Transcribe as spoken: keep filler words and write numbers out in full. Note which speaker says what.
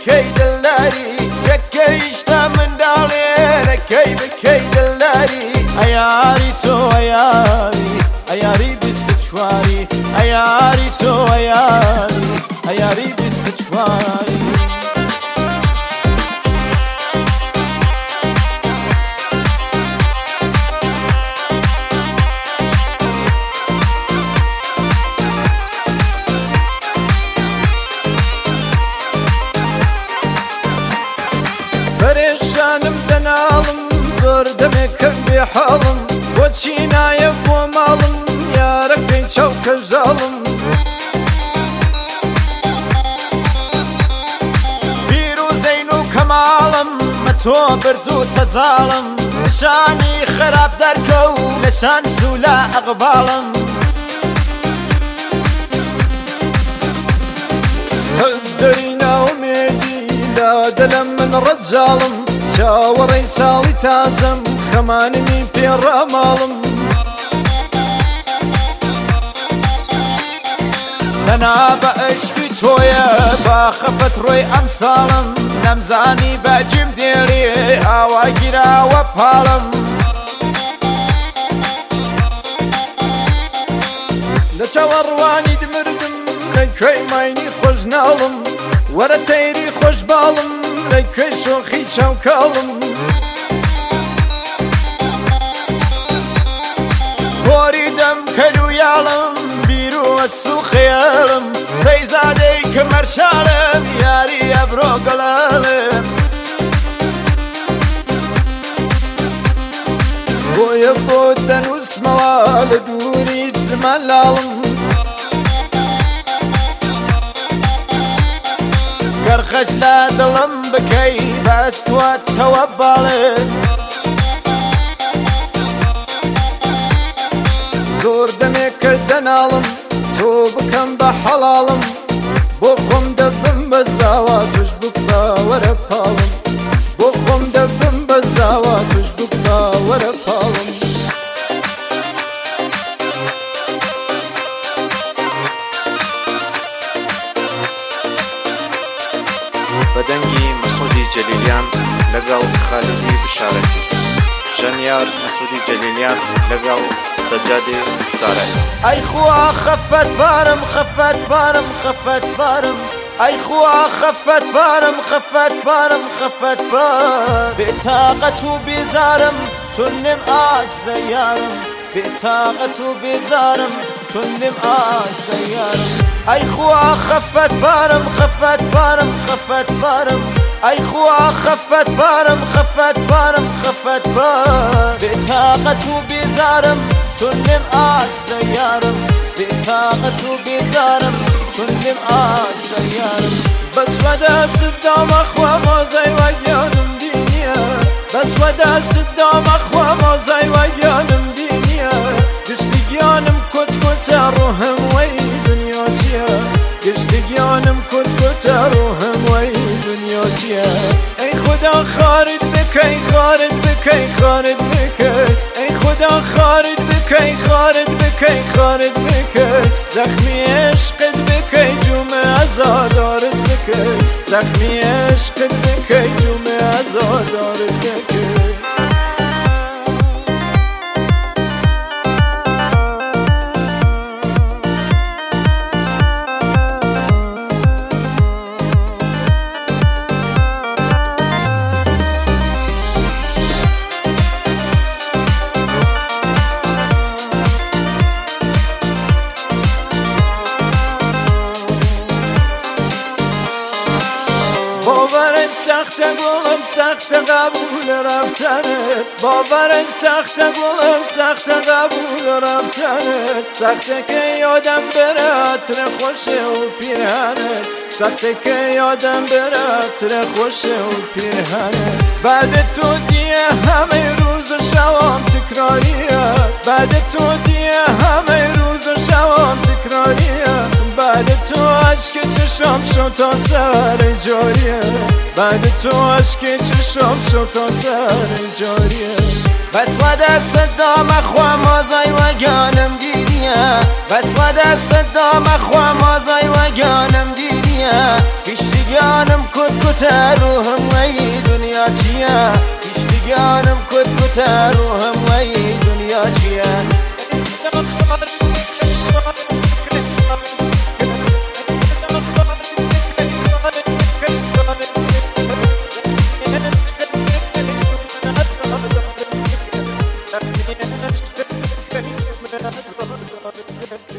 Speaker 1: بکەی دڵداری جەکەیشتە منداڵێنەکەی بکەی دڵداری ئەیاری تۆ ئەیاری ئەیاری بیست و چواری ئەیاری تۆ ئەیاری ئەیاری بیست و چواری پەرێشانم دەناڵم زۆر دەمێک کرد بێ حاڵم بۆچی نایە بۆ ماڵم یارەکەی چاوکە ژاڵم پیرۆزەین و کەماڵم مەتۆ برد و تەزاڵم نیشانی خراپ دەرکە و لەشان سوولە ئەقباڵم هەڵدەری ناومێدی دەلم من ڕەجاڵم چاوەڕێی ساڵی تازەم خەمانمی پێڕاماڵم تەنا بە عشقی تۆیە با خەفەت ڕۆی ئەم ساڵم نەمزانی بەجیم دێڵێ ئاوا گیراوە پاڵم لە چاوەڕوانی دمردم لە کوێی ماینی خۆش ناڵم وەرە تەیری خۆش باڵم لە کوێی شۆخی چاوکاڵم گۆری دەم کەلویاڵم بیر و ئەس و خەیاڵم سەیزادەی کەمەرشاڵم یاری ئەبرۆ گەڵاڵم بۆیە بۆ دەنووسمەوە لە دووری زمان لاڵم گەرخەش لە دڵم بکەی بەسواتەوە باڵێت زۆر دەمێک کە دەناڵم تۆ بکەم بە حەڵاڵم بۆ خۆم دەبم بە زاوا توش بکە وەرە پاڵم بۆ خۆم دەبم بە زاوا توش بکە وەرە پاڵم
Speaker 2: بەدەنگی مەسعودی جەلیلیان لەگەڵ خالیدی بشارەتی ژەنیار مەسعودی جەلیلیان لەگەڵ سەجادی سارایی
Speaker 1: ئەی خوا خەفەت بارم خەفەت بارم خەفەت بارم ئەی خوا خەفەت بارم خەفەت بارم خەفەت بار بێتاقەت و بێزارم چون نم ئاجزە یارم بێتاقەت و بێزارم چون نم ئاجزە یارم ئەی خوا خەفەت بارم خەفەت بارم خەفەت بارم ئەی خوا خەفەت بارم خەفەت بارم خەفەت بار بێتاقەت و بێزارم چون نم ئاجزە یارم بێتاقەت و بێزارم چون نم ئاجزە یارم بەسوەدە سدامە خوا مۆزەی وەگیانم دینیە بەسوەدە سدامە خوا مۆزەی وەگیانم دینیە گشتی گیانم کوت کوتە ڕووهم وەی دنیا چیە گشتی گیانم کوت کوتە ڕووهم وەی دنیا چیە ئەی خوددا خارت بکەی خارت بکەی خارت بکەی ئەی خوددا خارت بکەی خارت بکەی خارت بکەی زەخمی عشقت بکەی جومە ئەزادارت بکەی زەخمی عشقت بکەی جومە ئەزادارت بکەی باورت سخته گلم سخته قبول رفتنت باورت سخته گلم سخته قبول رفتنت سخته که یادم بره عطر خوشه و پیرهنت سخته که یادم بره عطر خوشه و پیرهنت بعد تو دیگه همه روز و شبام تکراریه بعد تو دیگه همه روز و شبام تکراریه بعد تو عشق چشام شد تا سر جاریه بعد تو عشق چشام شد تا سر جاریه بس و دست دام خواه مازای و گانم دیریه بس و دست دام خواه مازای و گانم دیریه کشتی گانم کت کت بتر وهم أي دنيا تيا يشتقانم كنت بتر وهم